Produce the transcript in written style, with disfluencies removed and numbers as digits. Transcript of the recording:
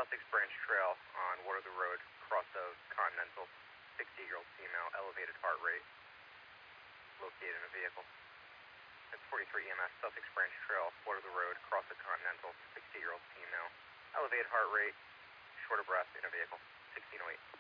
Sussex Branch Trail on Waterloo Road, cross of Continental, 68-year-old female, elevated heart rate, located in a vehicle. It's 43 EMS, Sussex Branch Trail, Waterloo Road, cross of Continental, 68-year-old female, elevated heart rate, short of breath, in a vehicle, 1608.